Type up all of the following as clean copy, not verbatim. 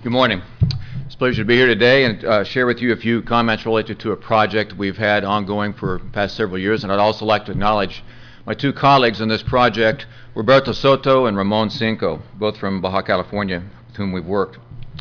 Good morning. It's a pleasure to be here today and share with you a few comments related to a project we've had ongoing for the past several years. And I'd also like to acknowledge my two colleagues in this project, Roberto Soto and Ramon Cinco, both from Baja California, with whom we've worked.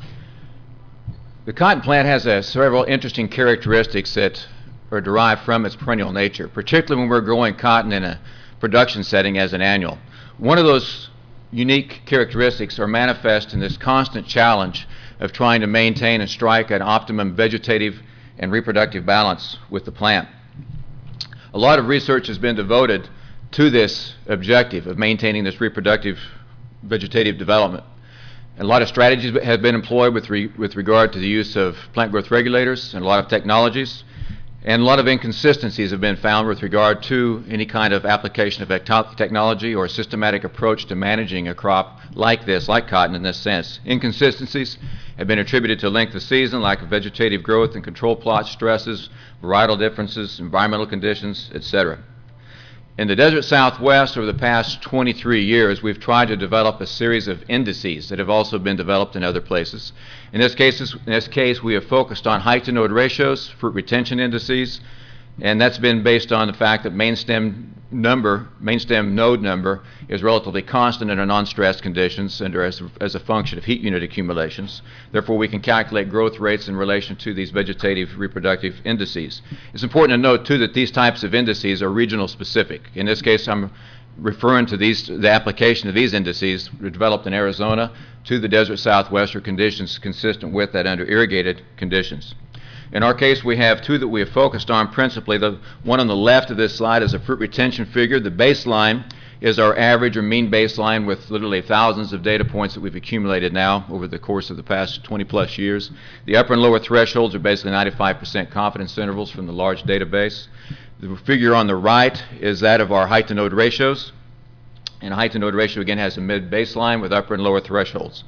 The cotton plant has several interesting characteristics that are derived from its perennial nature, particularly when we're growing cotton in a production setting as an annual. One of those unique characteristics are manifest in this constant challenge of trying to maintain and strike an optimum vegetative and reproductive balance with the plant. A lot of research has been devoted to this objective of maintaining this reproductive vegetative development. And a lot of strategies have been employed with regard to the use of plant growth regulators and a lot of technologies. And a lot of inconsistencies have been found with regard to any kind of application of technology or a systematic approach to managing a crop like this, like cotton in this sense. Inconsistencies have been attributed to length of season, lack of vegetative growth and control plot stresses, varietal differences, environmental conditions, etc. In the desert Southwest, over the past 23 years, we've tried to develop a series of indices that have also been developed in other places. In this case, we have focused on height-to-node ratios, fruit retention indices, and that's been based on the fact that main stem node number is relatively constant under non-stress conditions and as a function of heat unit accumulations. Therefore, we can calculate growth rates in relation to these vegetative reproductive indices. It's important to note, too, that these types of indices are regional specific. In this case, I'm referring to the application of these indices developed in Arizona to the desert Southwest or conditions consistent with that under irrigated conditions. In our case, we have two that we have focused on principally. The one on the left of this slide is a fruit retention figure. The baseline is our average or mean baseline with literally thousands of data points that we've accumulated now over the course of the past 20-plus years. The upper and lower thresholds are basically 95% confidence intervals from the large database. The figure on the right is that of our height-to-node ratios. And a height-to-node ratio, again, has a mid-baseline with upper and lower thresholds.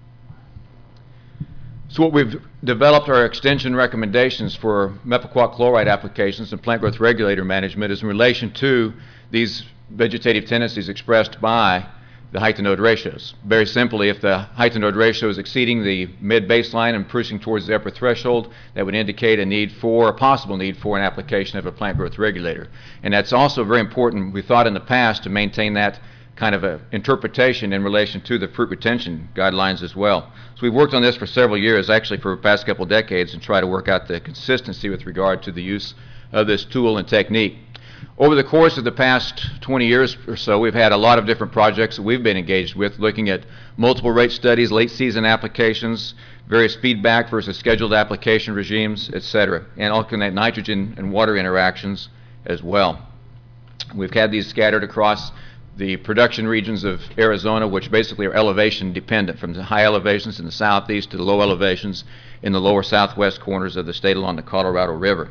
So what we've developed are extension recommendations for methylquat chloride applications and plant growth regulator management is in relation to these vegetative tendencies expressed by the height-to-node ratios. Very simply, if the height-to-node ratio is exceeding the mid-baseline and pushing towards the upper threshold, that would indicate a possible need for an application of a plant growth regulator. And that's also very important, we thought in the past, to maintain that kind of a interpretation in relation to the fruit retention guidelines as well. So we've worked on this for several years, actually for the past couple decades, and try to work out the consistency with regard to the use of this tool and technique. Over the course of the past 20 years or so, we've had a lot of different projects that we've been engaged with, looking at multiple rate studies, late season applications, various feedback versus scheduled application regimes, etc., and alternate nitrogen and water interactions as well. We've had these scattered across the production regions of Arizona, which basically are elevation dependent, from the high elevations in the southeast to the low elevations in the lower southwest corners of the state along the Colorado River.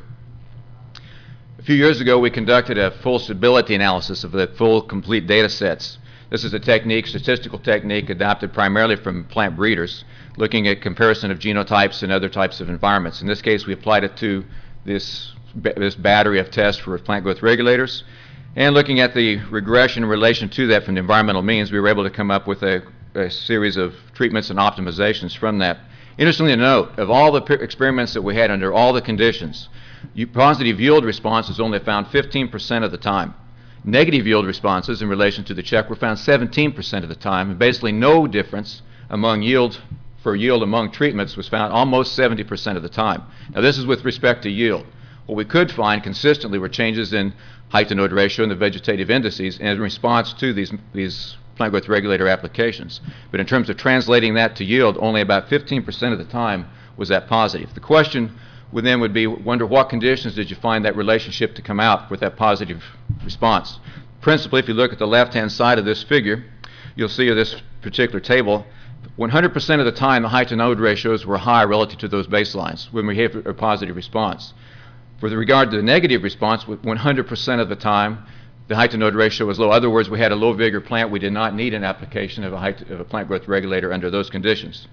A few years ago, we conducted a full stability analysis of the full, complete data sets. This is a statistical technique adopted primarily from plant breeders, looking at comparison of genotypes and other types of environments. In this case, we applied it to this battery of tests for plant growth regulators. And looking at the regression in relation to that from the environmental means, we were able to come up with a series of treatments and optimizations from that. Interestingly to note, of all the experiments that we had under all the conditions, positive yield responses only found 15% of the time. Negative yield responses in relation to the check were found 17% of the time, and basically no difference among yield among treatments was found almost 70% of the time. Now this is with respect to yield. What we could find consistently were changes in height-to-node ratio and the vegetative indices in response to these plant growth regulator applications. But in terms of translating that to yield, only about 15% of the time was that positive. The question would be, wonder what conditions did you find that relationship to come out with that positive response? Principally, if you look at the left-hand side of this figure, you'll see of this particular table, 100% of the time the height-to-node ratios were high relative to those baselines when we have a positive response. With regard to the negative response, 100% of the time, the height-to-node ratio was low. In other words, we had a low-vigor plant. We did not need an application of a plant growth regulator under those conditions.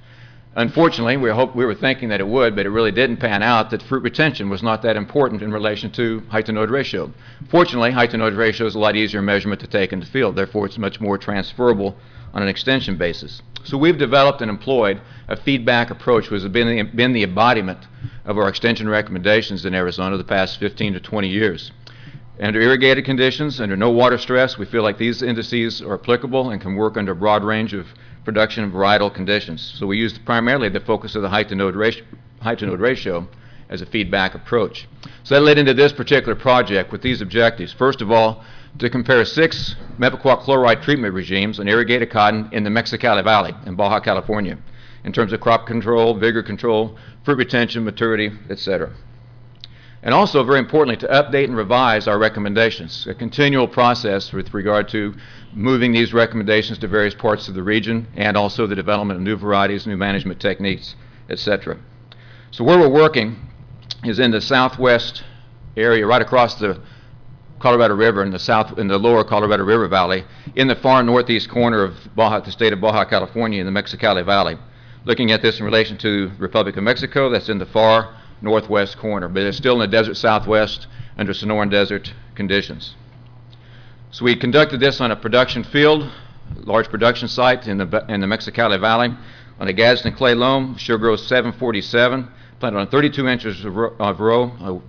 Unfortunately, we were thinking that it would, but it really didn't pan out, that fruit retention was not that important in relation to height-to-node ratio. Fortunately, height-to-node ratio is a lot easier measurement to take in the field. Therefore, it's much more transferable on an extension basis. So we've developed and employed a feedback approach, which has been the embodiment of our extension recommendations in Arizona the past 15 to 20 years. Under irrigated conditions, under no water stress, we feel like these indices are applicable and can work under a broad range of production and varietal conditions. So we used primarily the focus of the height-to-node ratio as a feedback approach. So that led into this particular project with these objectives. First of all, to compare 6 mepiquat chloride treatment regimes on irrigated cotton in the Mexicali Valley in Baja California in terms of crop control, vigor control, fruit retention, maturity, etc. And also, very importantly, to update and revise our recommendations, a continual process with regard to moving these recommendations to various parts of the region and also the development of new varieties, new management techniques, etc. So where we're working is in the southwest area, right across the Colorado River in the lower Colorado River Valley, in the far northeast corner of the state of Baja California in the Mexicali Valley. Looking at this in relation to the Republic of Mexico, that's in the far northwest corner, but it's still in the desert southwest under Sonoran Desert conditions. So we conducted this on a production field, large production site in the Mexicali Valley, on a Gadsden clay loam, Sugargrowth 747, planted on 32 inches of row,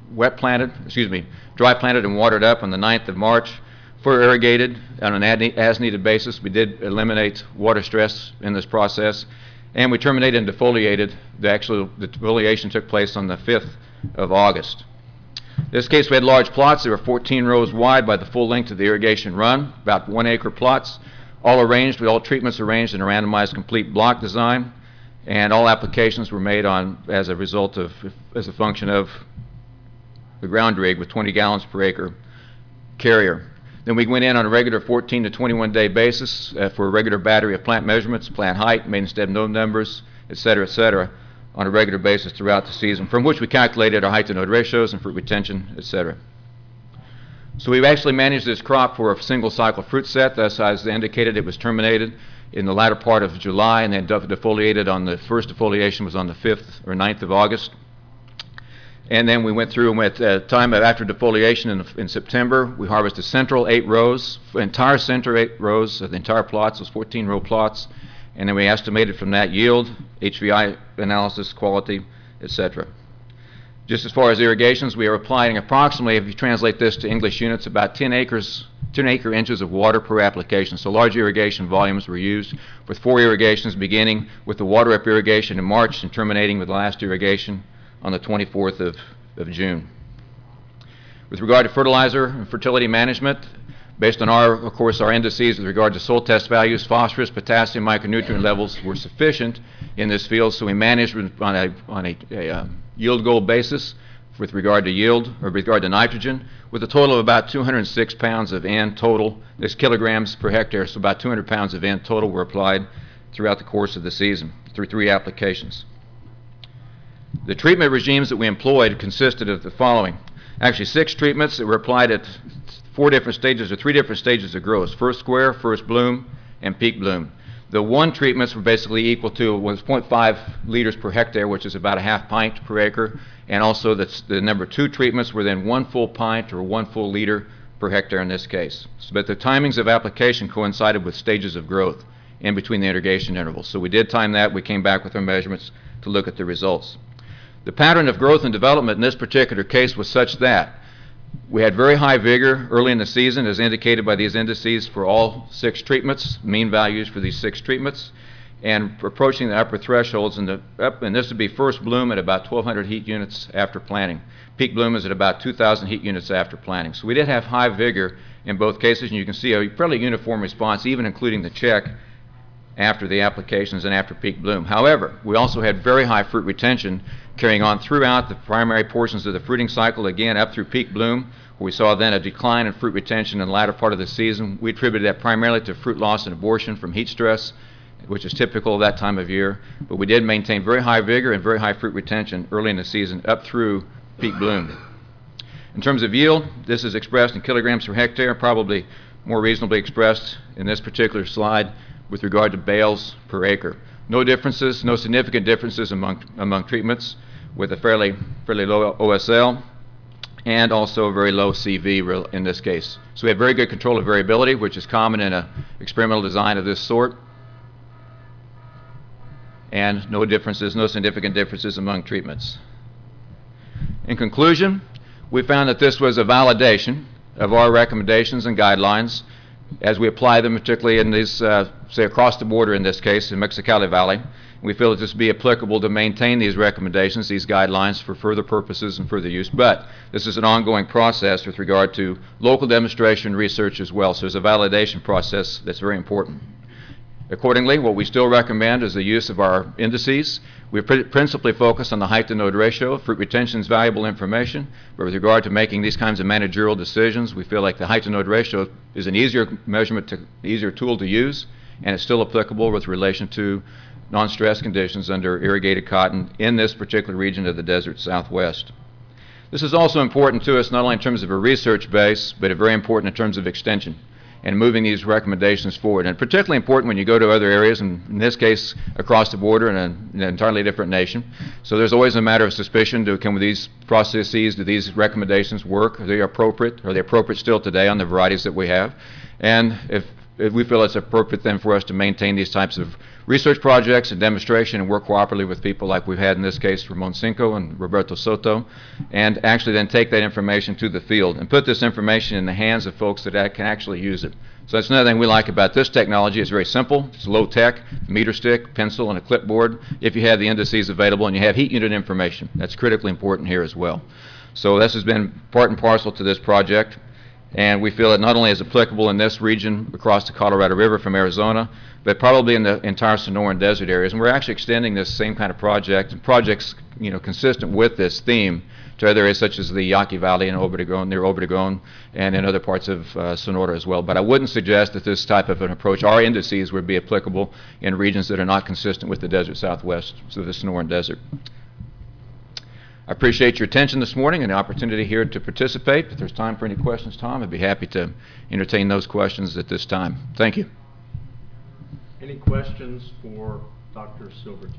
dry planted and watered up on the 9th of March, further irrigated on an as-needed basis. We did eliminate water stress in this process, and we terminated and defoliated. The defoliation took place on the 5th of August. In this case, we had large plots. They were 14 rows wide by the full length of the irrigation run, about 1 acre plots, all arranged with all treatments arranged in a randomized complete block design, and all applications were made as a function of the ground rig with 20 gallons per acre carrier. Then we went in on a regular 14 to 21 day basis for a regular battery of plant measurements, plant height, main stem node numbers, et cetera, on a regular basis throughout the season, from which we calculated our height-to-node ratios and fruit retention, et cetera. So we've actually managed this crop for a single cycle fruit set. Thus, as indicated, it was terminated in the latter part of July and then defoliated on the first defoliation was on the 5th or 9th of August. And then we went through and at the time after defoliation in September, we harvested central 8 rows, entire center 8 rows of the entire plots, those 14 row plots, and then we estimated from that yield, HVI analysis, quality, etc. Just as far as irrigations, we are applying approximately, if you translate this to English units, about 10 acre inches of water per application. So large irrigation volumes were used with 4 irrigations beginning with the water up irrigation in March and terminating with the last irrigation on the 24th of June. With regard to fertilizer and fertility management, based on our indices with regard to soil test values, phosphorus, potassium, micronutrient levels were sufficient in this field, so we managed on a yield goal basis with regard to yield, or with regard to nitrogen, with a total of about 206 pounds of N total. There's kilograms per hectare, so about 200 pounds of N total were applied throughout the course of the season through 3 applications. The treatment regimes that we employed consisted of the following. Actually, 6 treatments that were applied at 3 different stages of growth: first square, first bloom, and peak bloom. The 1 treatments were basically equal to 0.5 liters per hectare, which is about a half pint per acre, and also the number 2 treatments were then 1 full pint or 1 full liter per hectare in this case. But the timings of application coincided with stages of growth in between the irrigation intervals. So we did time that. We came back with our measurements to look at the results. The pattern of growth and development in this particular case was such that we had very high vigor early in the season, as indicated by these indices for all 6 treatments, mean values for these 6 treatments, and approaching the upper thresholds. And this would be first bloom at about 1,200 heat units after planting. Peak bloom is at about 2,000 heat units after planting. So we did have high vigor in both cases, and you can see a fairly uniform response, even including the check after the applications and after peak bloom. However, we also had very high fruit retention carrying on throughout the primary portions of the fruiting cycle, again up through peak bloom, where we saw then a decline in fruit retention in the latter part of the season. We attributed that primarily to fruit loss and abortion from heat stress, which is typical of that time of year, but we did maintain very high vigor and very high fruit retention early in the season up through peak bloom. In terms of yield, this is expressed in kilograms per hectare, probably more reasonably expressed in this particular slide with regard to bales per acre. No differences, no significant differences among treatments with a fairly low OSL and also very low CV in this case. So we have very good control of variability, which is common in an experimental design of this sort. And no differences, no significant differences among treatments. In conclusion, we found that this was a validation of our recommendations and guidelines as we apply them, particularly in these, say, across the border in this case, in Mexicali Valley. We feel that this would be applicable to maintain these recommendations, these guidelines for further purposes and further use. But this is an ongoing process with regard to local demonstration research as well. So there's a validation process that's very important. Accordingly, what we still recommend is the use of our indices. We principally focus on the height to node ratio. Fruit retention is valuable information, but with regard to making these kinds of managerial decisions, we feel like the height to node ratio is an easier measurement, easier tool to use, and it's still applicable with relation to non-stress conditions under irrigated cotton in this particular region of the desert Southwest. This is also important to us not only in terms of a research base, but very important in terms of extension and moving these recommendations forward. And particularly important when you go to other areas, and in this case across the border in an entirely different nation. So there's always a matter of suspicion. Can these processes, do these recommendations work? Are they appropriate? Are they appropriate still today on the varieties that we have? And if we feel it's appropriate then for us to maintain these types of research projects and demonstration and work cooperatively with people like we've had in this case Ramon Cinco and Roberto Soto, and actually then take that information to the field and put this information in the hands of folks that can actually use it. So that's another thing we like about this technology. It's very simple. It's low tech, meter stick, pencil, and a clipboard if you have the indices available and you have heat unit information. That's critically important here as well. So this has been part and parcel to this project. And we feel it not only is applicable in this region across the Colorado River from Arizona, but probably in the entire Sonoran Desert areas. And we're actually extending this same kind of project and projects, consistent with this theme to other areas such as the Yaqui Valley and Obregon, near Obregon, and in other parts of Sonora as well. But I wouldn't suggest that this type of an approach, our indices, would be applicable in regions that are not consistent with the desert Southwest, so the Sonoran Desert. I appreciate your attention this morning and the opportunity here to participate. If there's time for any questions, Tom, I'd be happy to entertain those questions at this time. Thank you. Any questions for Dr. Silvertooth?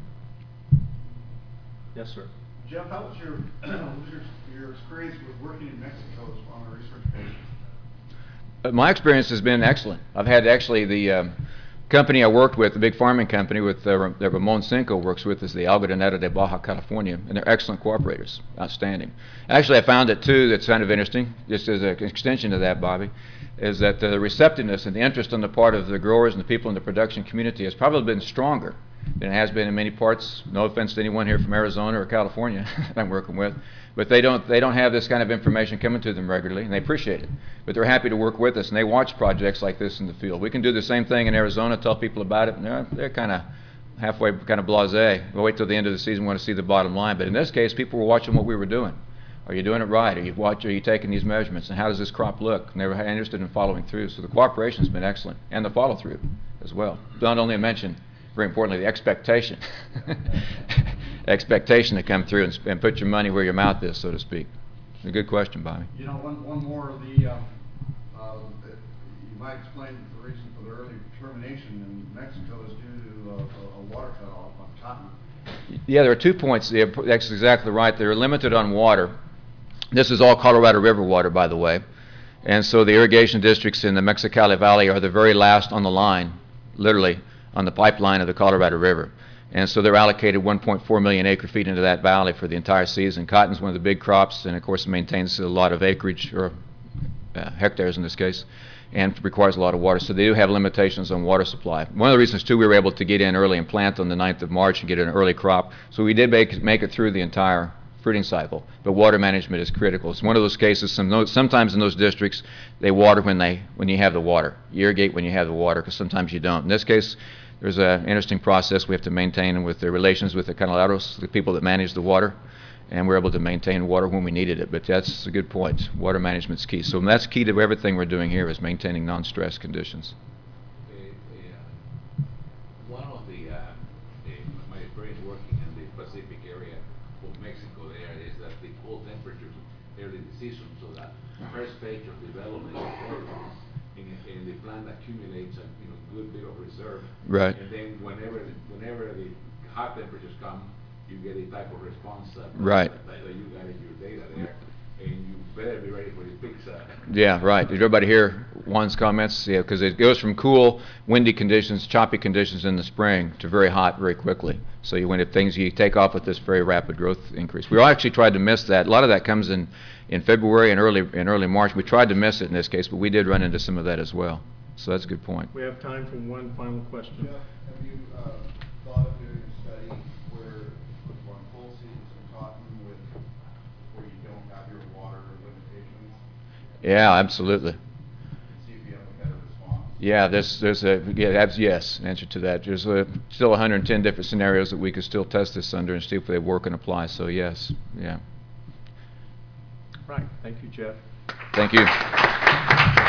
Yes, sir. Jeff, how was your experience with working in Mexico on a research basis? My experience has been excellent. I've had actually the company I worked with, the big farming company that Ramon Cinco works with, is the Algodonera de Baja California, and they're excellent cooperators, outstanding. Actually, I found it too that's kind of interesting, just as an extension to that, Bobby, is that the receptiveness and the interest on the part of the growers and the people in the production community has probably been stronger than it has been in many parts. No offense to anyone here from Arizona or California that I'm working with, but they don't have this kind of information coming to them regularly, and they appreciate it. But they're happy to work with us, and they watch projects like this in the field. We can do the same thing in Arizona, tell people about it, and they're kind of halfway kind of blasé. We'll wait till the end of the season, we want to see the bottom line. But in this case, people were watching what we were doing. Are you doing it right? Are you taking these measurements? And how does this crop look? And they were interested in following through. So the cooperation has been excellent, and the follow-through as well. Not only mention, very importantly, the expectation. Expectation to come through and put your money where your mouth is, so to speak. It's a good question, Bobby. One more. You might explain the reason for the early termination in Mexico is due to a water cutoff on cotton. Yeah, there are 2 points. That's exactly right. They're limited on water. This is all Colorado River water, by the way. And so the irrigation districts in the Mexicali Valley are the very last on the line, literally, on the pipeline of the Colorado River. And so they're allocated 1.4 million acre feet into that valley for the entire season. Cotton's one of the big crops, and of course it maintains a lot of acreage, or hectares in this case, and requires a lot of water. So they do have limitations on water supply. One of the reasons, too, we were able to get in early and plant on the 9th of March and get an early crop. So we did make it through the entire fruiting cycle. But water management is critical. It's one of those cases, sometimes in those districts, they water when you have the water. You irrigate when you have the water, because sometimes you don't. In this case, there's an interesting process we have to maintain with the relations with the Canaleros, the people that manage the water, and we're able to maintain water when we needed it. But that's a good point. Water management's key. So that's key to everything we're doing here, is maintaining non-stress conditions. One of my experience working in the Pacific area of Mexico there is that the cold temperatures early in the season, so that first stage of development of and the plant accumulates a good bit of reserve. Right. And then whenever the hot temperatures come, you get a type of response that, Right. that you got in your data there, and you better be ready for the peaks. Yeah, right. Did everybody hear Juan's comments? Yeah, because it goes from cool, windy conditions, choppy conditions in the spring to very hot very quickly. So you take off with this very rapid growth increase. We all actually tried to miss that. A lot of that comes in February and early March. We tried to miss it in this case, but we did run into some of that as well. So that's a good point. We have time for one final question. Jeff, have you thought of doing a study where on full seasons in cotton where you don't have your water limitations? Yeah, absolutely. And see if you have a better response? Yeah, yes, answer to that. There's still 110 different scenarios that we could still test this under and see if they work and apply. So yes, yeah. Right. Thank you, Jeff. Thank you.